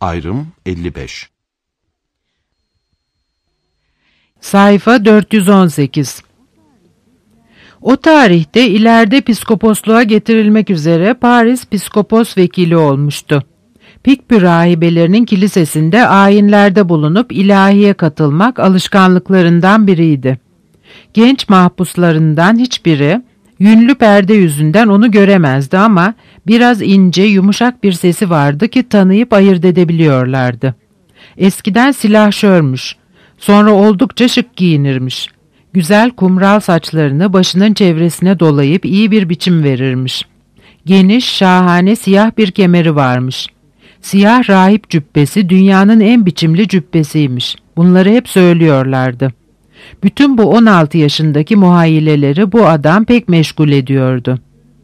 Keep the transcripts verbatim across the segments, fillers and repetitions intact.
Ayrım elli beş. Sayfa dört yüz on sekiz. O tarihte ileride piskoposluğa getirilmek üzere Paris piskopos vekili olmuştu. Pikpü rahibelerinin kilisesinde ayinlerde bulunup ilahiye katılmak alışkanlıklarından biriydi. Genç mahpuslarından hiçbiri yünlü perde yüzünden onu göremezdi ama biraz ince, yumuşak bir sesi vardı ki tanıyıp ayırt edebiliyorlardı. Eskiden silahşörmüş, sonra oldukça şık giyinirmiş. Güzel kumral saçlarını başının çevresine dolayıp iyi bir biçim verirmiş. Geniş, şahane siyah bir kemeri varmış. Siyah rahip cübbesi dünyanın en biçimli cübbesiymiş. Bunları hep söylüyorlardı. Bütün bu on altı yaşındaki muhayyileleri bu adam pek meşgul ediyordu.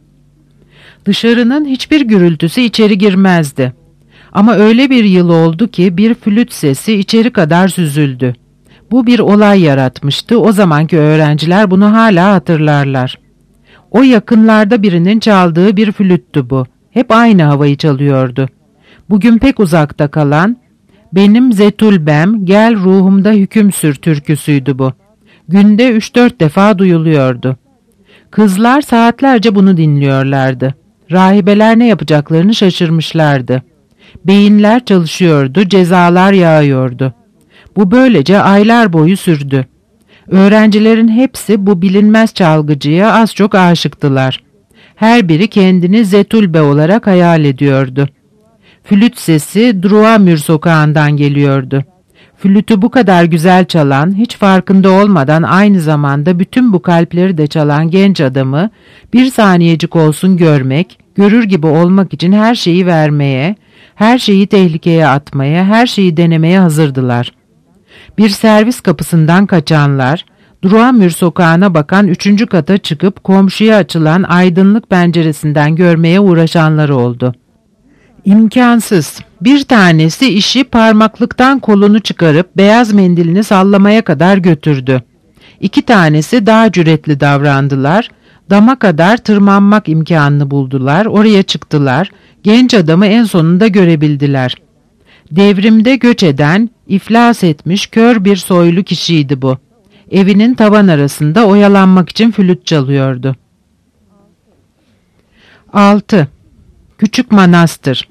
Dışarının hiçbir gürültüsü içeri girmezdi. Ama öyle bir yıl oldu ki bir flüt sesi içeri kadar süzüldü. Bu bir olay yaratmıştı. O zamanki öğrenciler bunu hala hatırlarlar. O yakınlarda birinin çaldığı bir flüttü bu. Hep aynı havayı çalıyordu. Bugün pek uzakta kalan, benim Zetulbem, gel ruhumda hüküm sür türküsüydü bu. Günde üç dört defa duyuluyordu. Kızlar saatlerce bunu dinliyorlardı. Rahibeler ne yapacaklarını şaşırmışlardı. Beyinler çalışıyordu, cezalar yağıyordu. Bu böylece aylar boyu sürdü. Öğrencilerin hepsi bu bilinmez çalgıcıya az çok aşıktılar. Her biri kendini Zetulbe olarak hayal ediyordu. Flüt sesi Druamür sokağından geliyordu. Flütü bu kadar güzel çalan, hiç farkında olmadan aynı zamanda bütün bu kalpleri de çalan genç adamı bir saniyecik olsun görmek, görür gibi olmak için her şeyi vermeye, her şeyi tehlikeye atmaya, her şeyi denemeye hazırdılar. Bir servis kapısından kaçanlar, Druamür sokağına bakan üçüncü kata çıkıp komşuya açılan aydınlık penceresinden görmeye uğraşanları oldu. İmkansız. Bir tanesi işi parmaklıktan kolunu çıkarıp beyaz mendilini sallamaya kadar götürdü. İki tanesi daha cüretli davrandılar. Dama kadar tırmanmak imkanını buldular. Oraya çıktılar. Genç adamı en sonunda görebildiler. Devrimde göç eden, iflas etmiş kör bir soylu kişiydi bu. Evinin tavan arasında oyalanmak için flüt çalıyordu. altı. Küçük Manastır.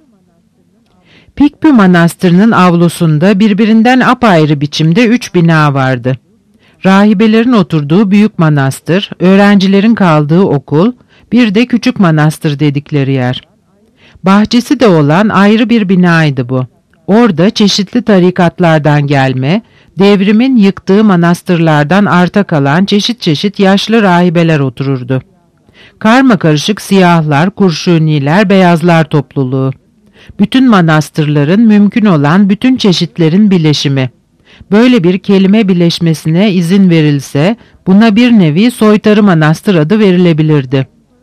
Pikpü Manastırı'nın avlusunda birbirinden apayrı biçimde üç bina vardı. Rahibelerin oturduğu büyük manastır, öğrencilerin kaldığı okul, bir de küçük manastır dedikleri yer. Bahçesi de olan ayrı bir binaydı bu. Orada çeşitli tarikatlardan gelme, devrimin yıktığı manastırlardan arta kalan çeşit çeşit yaşlı rahibeler otururdu. Karmakarışık siyahlar, kurşuniler, beyazlar topluluğu. Bütün manastırların mümkün olan bütün çeşitlerin bileşimi. Böyle bir kelime bileşmesine izin verilse buna bir nevi soytarı manastır adı verilebilirdi.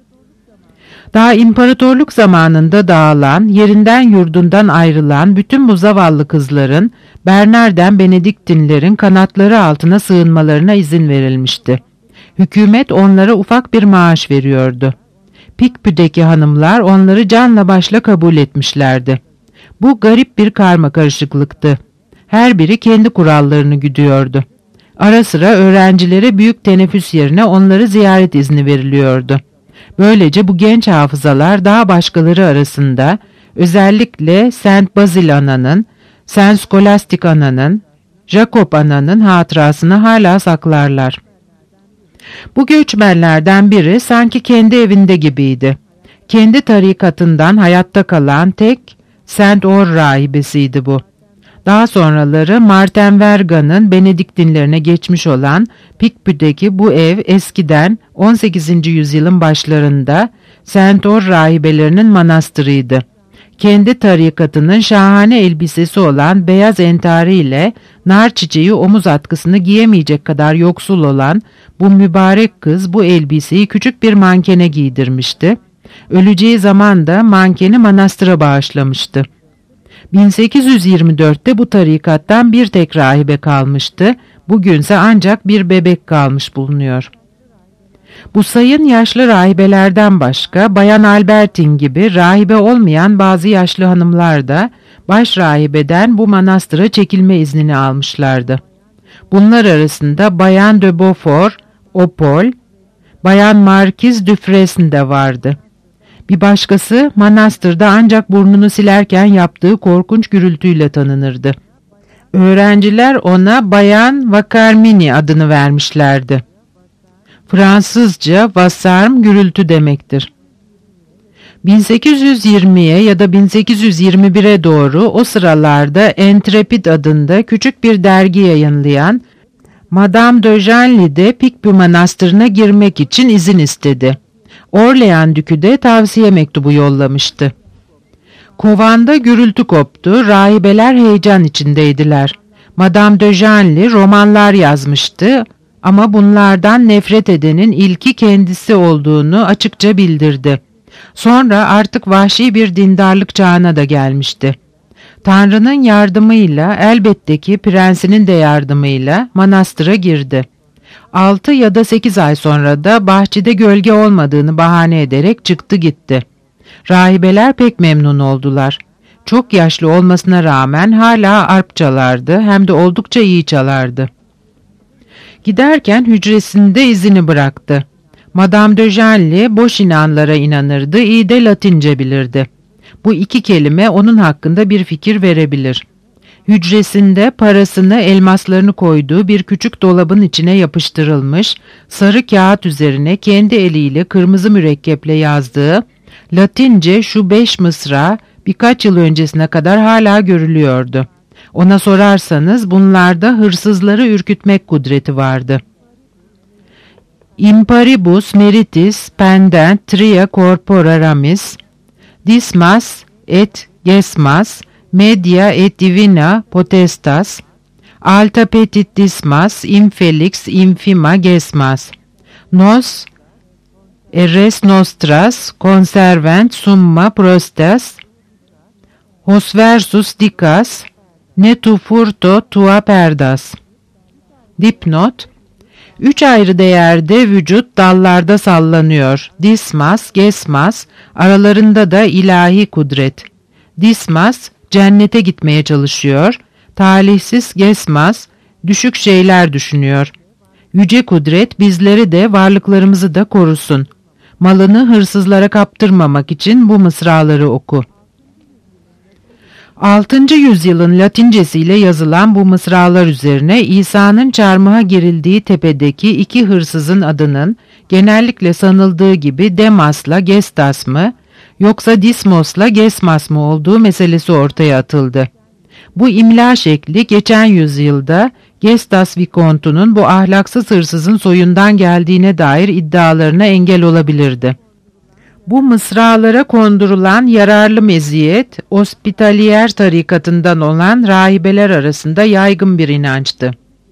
Daha imparatorluk zamanında dağılan, yerinden yurdundan ayrılan bütün bu zavallı kızların, Bernarden Benediktinlerin kanatları altına sığınmalarına izin verilmişti. Hükümet onlara ufak bir maaş veriyordu. Pikpü'deki hanımlar onları canla başla kabul etmişlerdi. Bu garip bir karmakarışıklıktı. Her biri kendi kurallarını güdüyordu. Ara sıra öğrencilere büyük teneffüs yerine onları ziyaret izni veriliyordu. Böylece bu genç hafızalar daha başkaları arasında, özellikle Saint Basil Ana'nın, Saint Scholastic Ana'nın, Jacob Ana'nın hatırasını hala saklarlar. Bu göçmenlerden biri sanki kendi evinde gibiydi. Kendi tarikatından hayatta kalan tek Saint Or rahibesiydi bu. Daha sonraları Martin Verga'nın Benediktinlerine geçmiş olan Pikpü'deki bu ev eskiden on sekizinci yüzyılın başlarında Saint Or rahibelerinin manastırıydı. Kendi tarikatının şahane elbisesi olan beyaz entariyle nar çiçeği omuz atkısını giyemeyecek kadar yoksul olan bu mübarek kız bu elbiseyi küçük bir mankene giydirmişti. Öleceği zaman da mankeni manastıra bağışlamıştı. bin sekiz yüz yirmi dörtte bu tarikattan bir tek rahibe kalmıştı. Bugünse ancak bir bebek kalmış bulunuyor. Bu sayın yaşlı rahibelerden başka Bayan Albertin gibi rahibe olmayan bazı yaşlı hanımlar da baş rahibeden bu manastıra çekilme iznini almışlardı. Bunlar arasında Bayan de Beaufort, Opol, Bayan Markiz de Fresne de vardı. Bir başkası manastırda ancak burnunu silerken yaptığı korkunç gürültüyle tanınırdı. Öğrenciler ona Bayan Vacarmini adını vermişlerdi. Fransızca vasarm gürültü demektir. bin sekiz yüz yirmiye ya da bin sekiz yüz yirmi bire doğru o sıralarda Intrépide adında küçük bir dergi yayınlayan Madame de Genlis de Picpus Manastırı'na girmek için izin istedi. Orleans Dükü de tavsiye mektubu yollamıştı. Kovanda gürültü koptu, rahibeler heyecan içindeydiler. Madame de Genlis romanlar yazmıştı ama bunlardan nefret edenin ilki kendisi olduğunu açıkça bildirdi. Sonra artık vahşi bir dindarlık çağına da gelmişti. Tanrı'nın yardımıyla, elbette ki prensinin de yardımıyla manastıra girdi. Altı ya da sekiz ay sonra da bahçede gölge olmadığını bahane ederek çıktı gitti. Rahibeler pek memnun oldular. Çok yaşlı olmasına rağmen hala arp çalardı, hem de oldukça iyi çalardı. Giderken hücresinde izini bıraktı. Madame de Genlis boş inanlara inanırdı, iyi de Latince bilirdi. Bu iki kelime onun hakkında bir fikir verebilir. Hücresinde parasını, elmaslarını koyduğu bir küçük dolabın içine yapıştırılmış, sarı kağıt üzerine kendi eliyle kırmızı mürekkeple yazdığı Latince şu beş mısra birkaç yıl öncesine kadar hala görülüyordu. Ona sorarsanız bunlarda hırsızları ürkütmek kudreti vardı. Imparibus meritis pendent tria corpora ramis, dismas et gesmas, media et divina potestas, alta petit dismas, infelix infima gesmas, nos res nostras conservent summa prostas, hos versus dicas, ne tu furto tua perdas. Dipnot: Üç ayrı değerde vücut dallarda sallanıyor. Dismas, Gesmas, aralarında da ilahi kudret. Dismas, cennete gitmeye çalışıyor. Talihsiz Gesmas, düşük şeyler düşünüyor. Yüce kudret bizleri de varlıklarımızı da korusun. Malını hırsızlara kaptırmamak için bu mısraları oku. altıncı yüzyılın Latincesiyle yazılan bu mısralar üzerine İsa'nın çarmıha gerildiği tepedeki iki hırsızın adının genellikle sanıldığı gibi Demas'la Gestas mı yoksa Dismos'la Gesmas mı olduğu meselesi ortaya atıldı. Bu imla şekli geçen yüzyılda Gestas Vikontu'nun bu ahlaksız hırsızın soyundan geldiğine dair iddialarına engel olabilirdi. Bu mısralara kondurulan yararlı meziyet, Hospitalier tarikatından olan rahibeler arasında yaygın bir inançtı.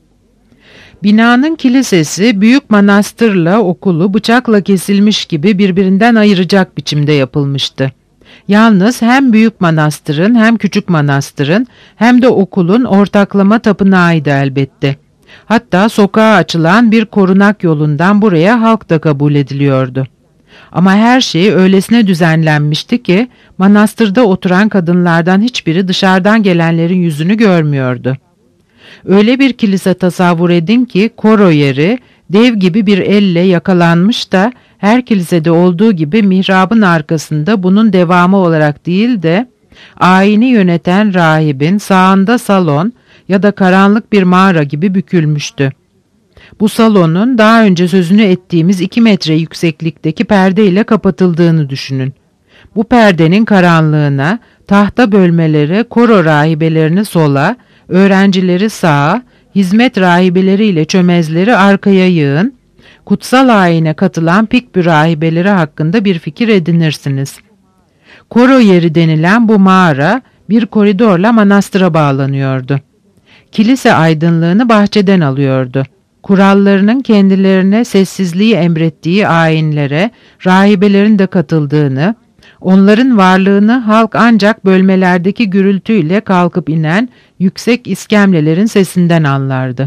Binanın kilisesi büyük manastırla okulu bıçakla kesilmiş gibi birbirinden ayıracak biçimde yapılmıştı. Yalnız hem büyük manastırın hem küçük manastırın hem de okulun ortaklama tapınağıydı elbette. Hatta sokağa açılan bir korunak yolundan buraya halk da kabul ediliyordu. Ama her şey öylesine düzenlenmişti ki manastırda oturan kadınlardan hiçbiri dışarıdan gelenlerin yüzünü görmüyordu. Öyle bir kilise tasavvur edin ki koro yeri dev gibi bir elle yakalanmış da her kilisede olduğu gibi mihrabın arkasında bunun devamı olarak değil de ayini yöneten rahibin sağında salon ya da karanlık bir mağara gibi bükülmüştü. Bu salonun daha önce sözünü ettiğimiz iki metre yükseklikteki perde ile kapatıldığını düşünün. Bu perdenin karanlığına tahta bölmeleri koro rahibelerini sola, öğrencileri sağa, hizmet rahibeleriyle çömezleri arkaya yığın, kutsal ayine katılan Picpus rahibeleri hakkında bir fikir edinirsiniz. Koro yeri denilen bu mağara bir koridorla manastıra bağlanıyordu. Kilise aydınlığını bahçeden alıyordu. Kurallarının kendilerine sessizliği emrettiği ayinlere rahibelerin de katıldığını, onların varlığını halk ancak bölmelerdeki gürültüyle kalkıp inen yüksek iskemlelerin sesinden anlardı.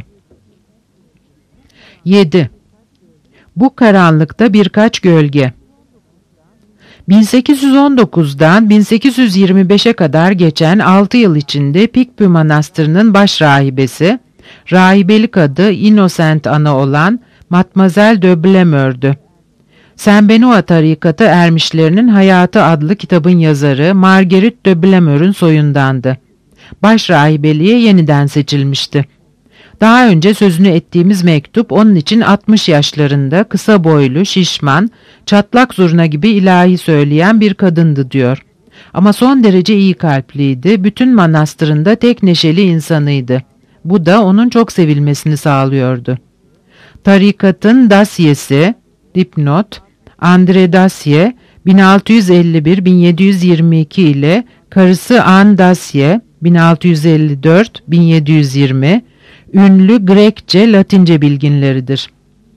yedi. Bu karanlıkta birkaç gölge. bin sekiz yüz on dokuzdan bin sekiz yüz yirmi beşe kadar geçen altı yıl içinde Pikpü Manastırı'nın baş rahibesi, rahibelik adı Innocent Ana olan Mademoiselle de Blemeurs'dü. Saint Benoît tarikatı ermişlerinin Hayatı adlı kitabın yazarı Marguerite de Blemeurs'ün soyundandı. Baş rahibeliğe yeniden seçilmişti. Daha önce sözünü ettiğimiz mektup onun için altmış yaşlarında kısa boylu, şişman, çatlak zurna gibi ilahi söyleyen bir kadındı diyor. Ama son derece iyi kalpliydi, bütün manastırında tek neşeli insanıydı. Bu da onun çok sevilmesini sağlıyordu. Tarikatın dasyesi, dipnot, André Dacier, bin altı yüz elli bir bin yedi yüz yirmi iki ile karısı Anne Dacier, bin altı yüz elli dört bin yedi yüz yirmi, ünlü Grekçe, Latince bilginleridir.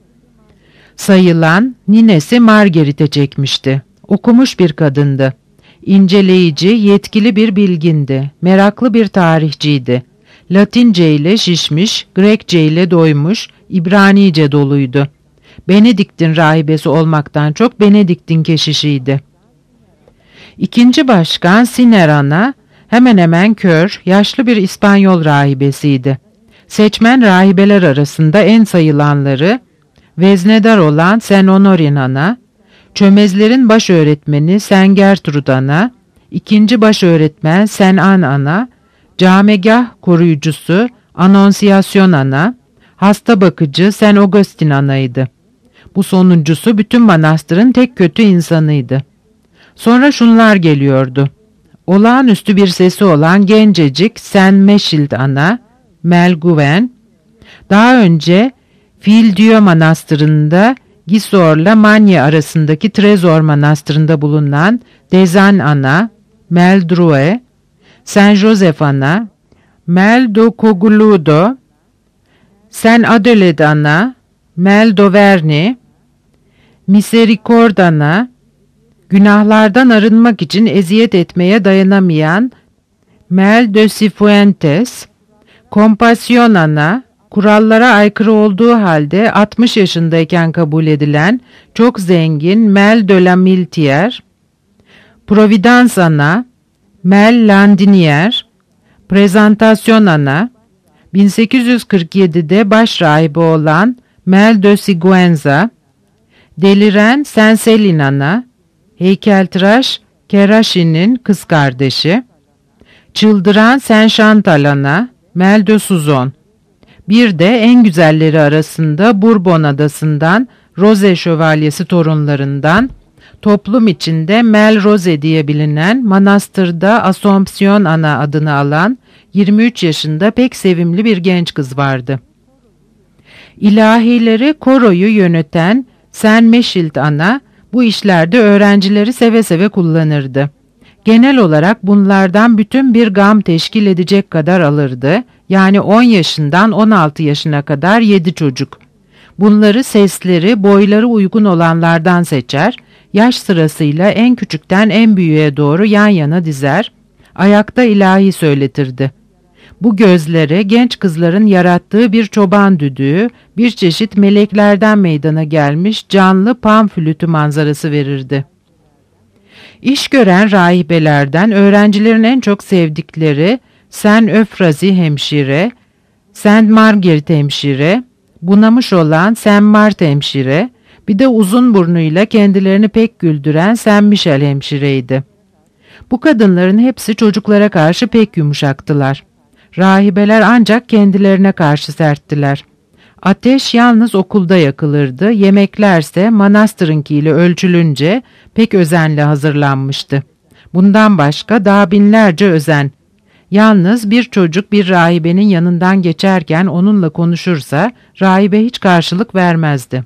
Sayılan ninesi Marguerite çekmişti. Okumuş bir kadındı. İnceleyici, yetkili bir bilgindi. Meraklı bir tarihçiydi. Latince ile şişmiş, Grekçe ile doymuş, İbranice doluydu. Benedikt'in rahibesi olmaktan çok Benedikt'in keşişiydi. İkinci başkan Siner Ana, hemen hemen kör, yaşlı bir İspanyol rahibesiydi. Seçmen rahibeler arasında en sayılanları, veznedar olan Saint Honorine Ana, çömezlerin baş öğretmeni Saint Gertrude Ana, ikinci baş öğretmen Saint Anne Ana, camegah koruyucusu Anonsiyasyon Ana, hasta bakıcı Saint Augustin Ana'ydı. Bu sonuncusu bütün manastırın tek kötü insanıydı. Sonra şunlar geliyordu. Olağanüstü bir sesi olan gencecik Saint Mechild Ana, Mel Gouven, daha önce Fil-Dieu Manastırı'nda Gisor'la Manye arasındaki Trezor Manastırı'nda bulunan Dezan Ana, Mel Drouet, Saint Joseph Ana, Mel do Cogludo, Saint Adelaide Ana, Mel d'Auvergne, Misericord Ana, günahlardan arınmak için eziyet etmeye dayanamayan Mel de Cifuentes, Kompasyon Ana, kurallara aykırı olduğu halde altmış yaşındayken kabul edilen çok zengin Mel de la Miltier, Providence Ana, Mel Landinier, Prezentasyon Ana, bin sekiz yüz kırk yedide baş rahibi olan Mel de Siguenza, deliren Saint Céline Ana, heykeltıraş Kerashi'nin kız kardeşi, çıldıran Saint Chantal Ana, Mel de Suzon. Bir de en güzelleri arasında Bourbon adasından Rose şövalyesi torunlarından, toplum içinde Mel Rose diye bilinen, manastırda Assomption Ana adını alan yirmi üç yaşında pek sevimli bir genç kız vardı. İlahileri koroyu yöneten Saint Mechild Ana bu işlerde öğrencileri seve seve kullanırdı. Genel olarak bunlardan bütün bir gam teşkil edecek kadar alırdı. Yani on yaşından on altı yaşına kadar yedi çocuk. Bunları sesleri, boyları uygun olanlardan seçer, yaş sırasıyla en küçükten en büyüğe doğru yan yana dizer, ayakta ilahi söyletirdi. Bu gözlere genç kızların yarattığı bir çoban düdüğü, bir çeşit meleklerden meydana gelmiş canlı pan flütü manzarası verirdi. İş gören rahibelerden öğrencilerin en çok sevdikleri Saint Euphrasie hemşire, Saint Marguerite hemşire, bunamış olan Saint Marthe hemşire, bir de uzun burnuyla kendilerini pek güldüren Saint Michel hemşireydi. Bu kadınların hepsi çocuklara karşı pek yumuşaktılar. Rahibeler ancak kendilerine karşı serttiler. Ateş yalnız okulda yakılırdı, yemeklerse manastırınkiyle ölçülünce pek özenle hazırlanmıştı. Bundan başka daha binlerce özen. Yalnız bir çocuk bir rahibenin yanından geçerken onunla konuşursa rahibe hiç karşılık vermezdi.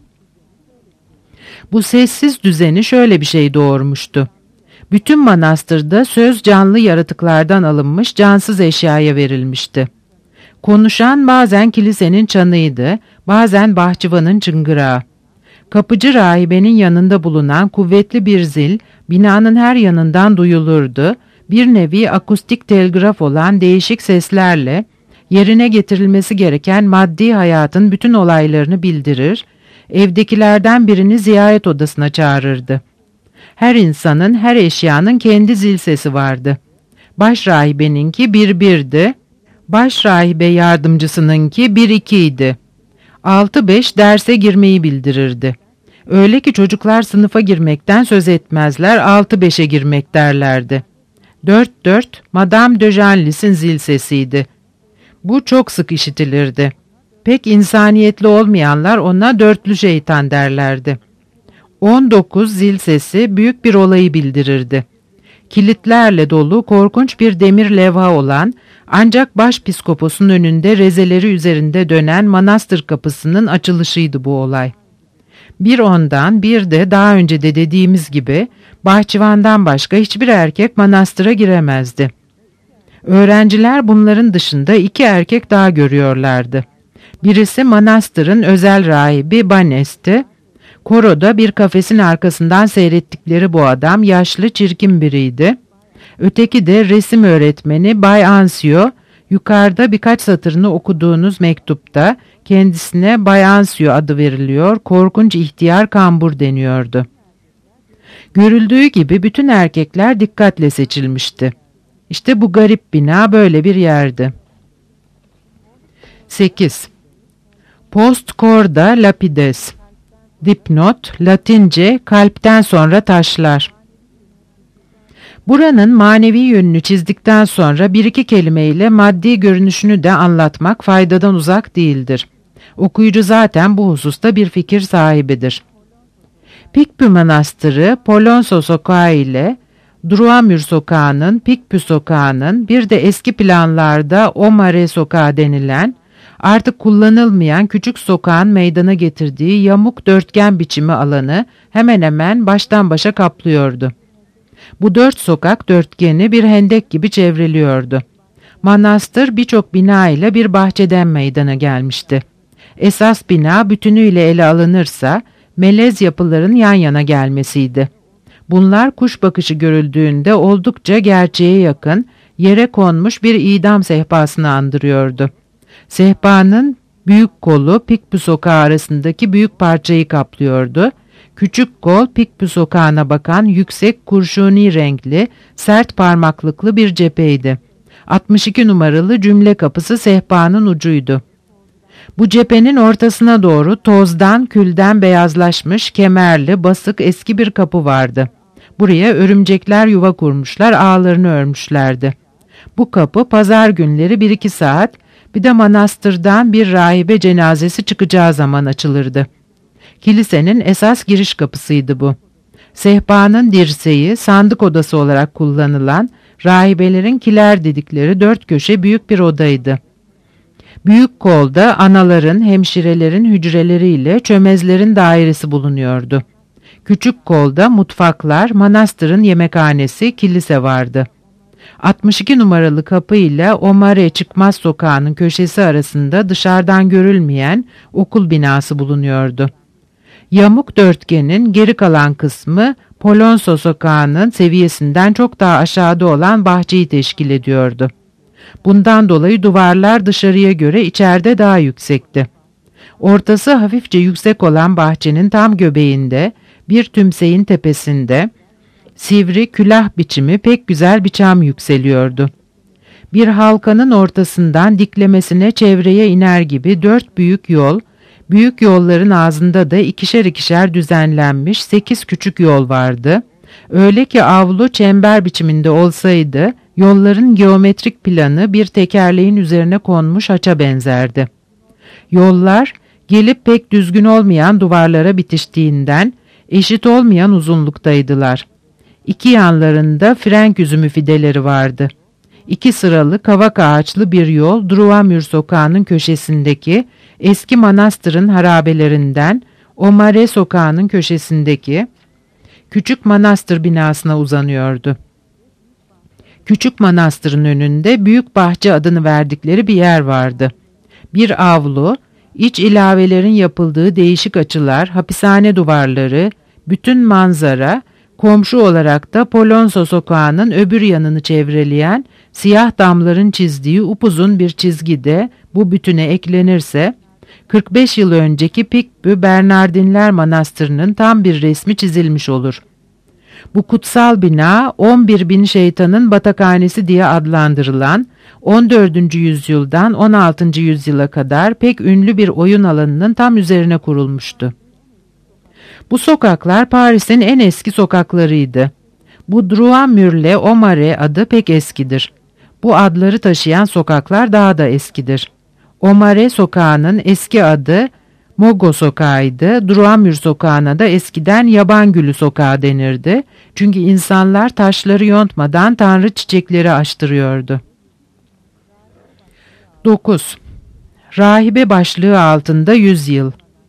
Bu sessiz düzeni şöyle bir şey doğurmuştu. Bütün manastırda söz canlı yaratıklardan alınmış cansız eşyaya verilmişti. Konuşan bazen kilisenin çanıydı, bazen bahçıvanın çıngırağı. Kapıcı rahibenin yanında bulunan kuvvetli bir zil, binanın her yanından duyulurdu, bir nevi akustik telgraf olan değişik seslerle, yerine getirilmesi gereken maddi hayatın bütün olaylarını bildirir, evdekilerden birini ziyaret odasına çağırırdı. Her insanın, her eşyanın kendi zil sesi vardı. Baş rahibeninki bir birdi, baş rahibe yardımcısınınki bir ikiydi. Altı beş derse girmeyi bildirirdi. Öyle ki çocuklar sınıfa girmekten söz etmezler, altı beşe girmek derlerdi. Dört dört Madame de Genlis'in zil sesiydi. Bu çok sık işitilirdi. Pek insaniyetli olmayanlar ona dörtlü şeytan derlerdi. On dokuz zil sesi büyük bir olayı bildirirdi. Kilitlerle dolu korkunç bir demir levha olan, ancak başpiskoposun önünde rezeleri üzerinde dönen manastır kapısının açılışıydı bu olay. Bir ondan bir de daha önce de dediğimiz gibi bahçıvandan başka hiçbir erkek manastıra giremezdi. Öğrenciler bunların dışında iki erkek daha görüyorlardı. Birisi manastırın özel rahibi Banes'ti. Koroda bir kafesin arkasından seyrettikleri bu adam yaşlı çirkin biriydi. Öteki de resim öğretmeni Bay Ansio, yukarıda birkaç satırını okuduğunuz mektupta kendisine Bay Ansio adı veriliyor, korkunç ihtiyar kambur deniyordu. Görüldüğü gibi bütün erkekler dikkatle seçilmişti. İşte bu garip bina böyle bir yerdi. sekiz. Post corda lapides. Dipnot, Latince kalpten sonra taşlar. Buranın manevi yönünü çizdikten sonra bir iki kelimeyle maddi görünüşünü de anlatmak faydadan uzak değildir. Okuyucu zaten bu hususta bir fikir sahibidir. Pikpü Manastırı, Polonso Sokağı ile Druamür Sokağı'nın, Pikpü Sokağı'nın, bir de eski planlarda Omare Sokağı denilen, artık kullanılmayan küçük sokağın meydana getirdiği yamuk dörtgen biçimi alanı hemen hemen baştan başa kaplıyordu. Bu dört sokak dörtgeni bir hendek gibi çevriliyordu. Manastır birçok bina ile bir bahçeden meydana gelmişti. Esas bina bütünüyle ele alınırsa melez yapıların yan yana gelmesiydi. Bunlar kuş bakışı görüldüğünde oldukça gerçeğe yakın, yere konmuş bir idam sehpasını andırıyordu. Sehpanın büyük kolu Pikpü Sokağı arasındaki büyük parçayı kaplıyordu. Küçük kol Pikpü Sokağı'na bakan yüksek kurşuni renkli, sert parmaklıklı bir cepheydi. altmış iki numaralı cümle kapısı sehpanın ucuydu. Bu cephenin ortasına doğru tozdan, külden beyazlaşmış, kemerli, basık eski bir kapı vardı. Buraya örümcekler yuva kurmuşlar, ağlarını örmüşlerdi. Bu kapı pazar günleri bir iki saat, bir de manastırdan bir rahibe cenazesi çıkacağı zaman açılırdı. Kilisenin esas giriş kapısıydı bu. Sehpanın dirseği, sandık odası olarak kullanılan, rahibelerin kiler dedikleri dört köşe büyük bir odaydı. Büyük kolda anaların, hemşirelerin hücreleriyle çömezlerin dairesi bulunuyordu. Küçük kolda mutfaklar, manastırın yemekhanesi, kilise vardı. altmış iki numaralı kapı ile Omare Çıkmaz Sokağı'nın köşesi arasında dışarıdan görülmeyen okul binası bulunuyordu. Yamuk dörtgenin geri kalan kısmı Polonso Sokağı'nın seviyesinden çok daha aşağıda olan bahçeyi teşkil ediyordu. Bundan dolayı duvarlar dışarıya göre içeride daha yüksekti. Ortası hafifçe yüksek olan bahçenin tam göbeğinde, bir tümseyin tepesinde, sivri külah biçimi pek güzel bir çam yükseliyordu. Bir halkanın ortasından diklemesine çevreye iner gibi dört büyük yol, büyük yolların ağzında da ikişer ikişer düzenlenmiş sekiz küçük yol vardı. Öyle ki avlu çember biçiminde olsaydı, yolların geometrik planı bir tekerleğin üzerine konmuş haça benzerdi. Yollar, gelip pek düzgün olmayan duvarlara bitiştiğinden, eşit olmayan uzunluktaydılar. İki yanlarında frenk üzümü fideleri vardı. İki sıralı kavak ağaçlı bir yol Druamür Sokağı'nın köşesindeki eski manastırın harabelerinden Omare Sokağı'nın köşesindeki küçük manastır binasına uzanıyordu. Küçük manastırın önünde büyük bahçe adını verdikleri bir yer vardı. Bir avlu, iç ilavelerin yapıldığı değişik açılar, hapishane duvarları, bütün manzara, komşu olarak da Polonso Sokağı'nın öbür yanını çevreleyen siyah damların çizdiği upuzun bir çizgi de bu bütüne eklenirse, kırk beş yıl önceki Pikpü Bernardinler Manastırı'nın tam bir resmi çizilmiş olur. Bu kutsal bina on bir bin şeytanın batakhanesi diye adlandırılan on dördüncü yüzyıldan on altıncı yüzyıla kadar pek ünlü bir oyun alanının tam üzerine kurulmuştu. Bu sokaklar Paris'in en eski sokaklarıydı. Bu Droit-Murle Aumarais adı pek eskidir. Bu adları taşıyan sokaklar daha da eskidir. Aumarais sokağının eski adı Mogo sokağıydı. Droit-Mur sokağına da eskiden Yaban Gülü sokağı denirdi. Çünkü insanlar taşları yontmadan tanrı çiçekleri açtırıyordu. dokuz. Rahibe başlığı altında yüz yıl.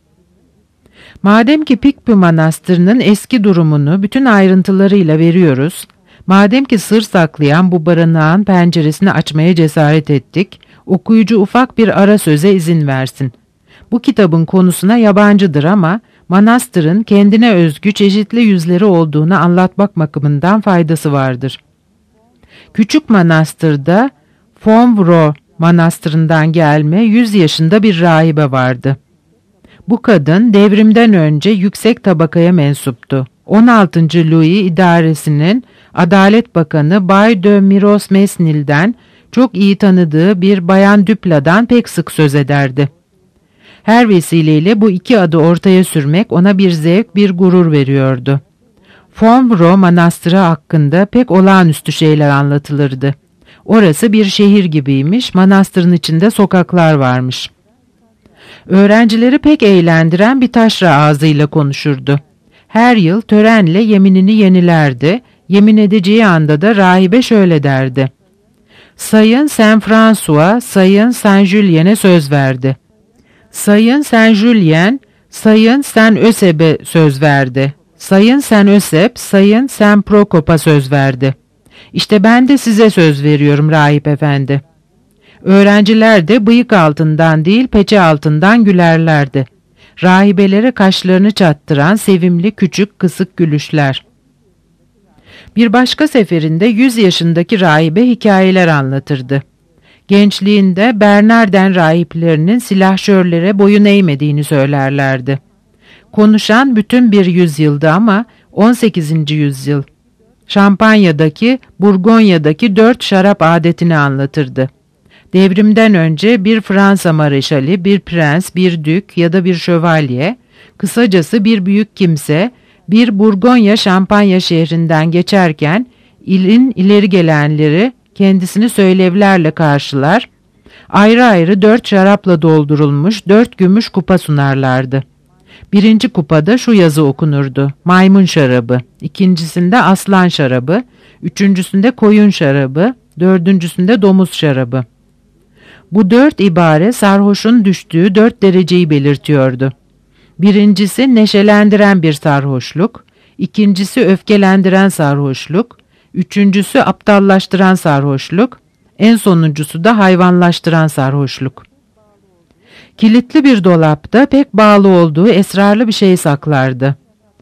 Madem ki Picpus Manastırı'nın eski durumunu bütün ayrıntılarıyla veriyoruz, madem ki sır saklayan bu barınağın penceresini açmaya cesaret ettik, okuyucu ufak bir ara söze izin versin. Bu kitabın konusuna yabancıdır ama manastırın kendine özgü çeşitli yüzleri olduğunu anlatmak bakımından faydası vardır. Küçük manastırda Fombro Manastırı'ndan gelme yüz yaşında bir rahibe vardı. Bu kadın devrimden önce yüksek tabakaya mensuptu. on altıncı Louis idaresinin Adalet Bakanı Bay de Mirosmesnil'den çok iyi tanıdığı bir Bayan Dupla'dan pek sık söz ederdi. Her vesileyle bu iki adı ortaya sürmek ona bir zevk, bir gurur veriyordu. Fombro Manastırı hakkında pek olağanüstü şeyler anlatılırdı. Orası bir şehir gibiymiş, manastırın içinde sokaklar varmış. Öğrencileri pek eğlendiren bir taşra ağzıyla konuşurdu. Her yıl törenle yeminini yenilerdi. Yemin edeceği anda da rahibe şöyle derdi: Sayın Saint François, Sayın Saint Julien'e söz verdi. Sayın Saint Julien, Sayın Saint Euseb'e söz verdi. Sayın Saint Euseb, Sayın Saint Prokop'a söz verdi. İşte ben de size söz veriyorum rahip efendi. Öğrenciler de bıyık altından değil peçe altından gülerlerdi. Rahibelere kaşlarını çattıran sevimli küçük kısık gülüşler. Bir başka seferinde yüz yaşındaki rahibe hikayeler anlatırdı. Gençliğinde Bernarden rahiplerinin silahşörlere boyun eğmediğini söylerlerdi. Konuşan bütün bir yüzyıldı ama on sekizinci yüzyıl. Şampanya'daki, Burgonya'daki dört şarap adetini anlatırdı. Devrimden önce bir Fransa mareşali, bir prens, bir dük ya da bir şövalye, kısacası bir büyük kimse, bir Burgonya Şampanya şehrinden geçerken ilin ileri gelenleri kendisini söylevlerle karşılar, ayrı ayrı dört şarapla doldurulmuş dört gümüş kupa sunarlardı. Birinci kupada şu yazı okunurdu: maymun şarabı, ikincisinde aslan şarabı, üçüncüsünde koyun şarabı, dördüncüsünde domuz şarabı. Bu dört ibare sarhoşun düştüğü dört dereceyi belirtiyordu. Birincisi neşelendiren bir sarhoşluk, ikincisi öfkelendiren sarhoşluk, üçüncüsü aptallaştıran sarhoşluk, en sonuncusu da hayvanlaştıran sarhoşluk. Kilitli bir dolapta pek bağlı olduğu esrarlı bir şey saklardı.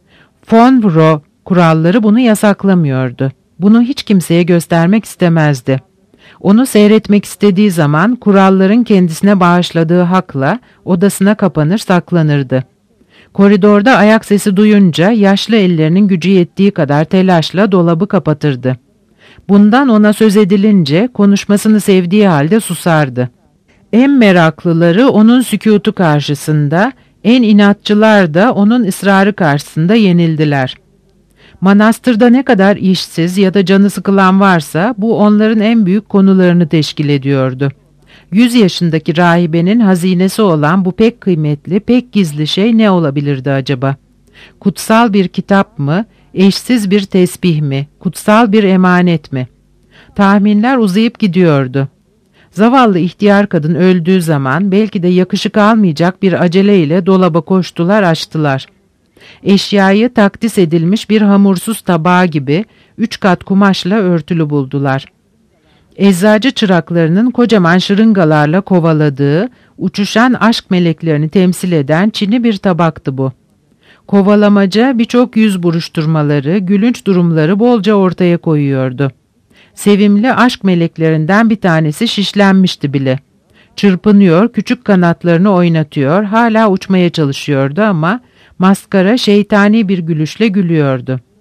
Fombro kuralları bunu yasaklamıyordu. Bunu hiç kimseye göstermek istemezdi. Onu seyretmek istediği zaman kuralların kendisine bağışladığı hakla odasına kapanır saklanırdı. Koridorda ayak sesi duyunca yaşlı ellerinin gücü yettiği kadar telaşla dolabı kapatırdı. Bundan ona söz edilince konuşmasını sevdiği halde susardı. En meraklıları onun sükutu karşısında, en inatçılar da onun ısrarı karşısında yenildiler. Manastırda ne kadar işsiz ya da canı sıkılan varsa bu onların en büyük konularını teşkil ediyordu. Yüz yaşındaki rahibenin hazinesi olan bu pek kıymetli, pek gizli şey ne olabilirdi acaba? Kutsal bir kitap mı, eşsiz bir tesbih mi, kutsal bir emanet mi? Tahminler uzayıp gidiyordu. Zavallı ihtiyar kadın öldüğü zaman belki de yakışık almayacak bir aceleyle dolaba koştular, açtılar. Eşyayı takdis edilmiş bir hamursuz tabağı gibi üç kat kumaşla örtülü buldular. Eczacı çıraklarının kocaman şırıngalarla kovaladığı, uçuşan aşk meleklerini temsil eden çini bir tabaktı bu. Kovalamaca birçok yüz buruşturmaları, gülünç durumları bolca ortaya koyuyordu. Sevimli aşk meleklerinden bir tanesi şişlenmişti bile. Çırpınıyor, küçük kanatlarını oynatıyor, hala uçmaya çalışıyordu ama maskara şeytani bir gülüşle gülüyordu.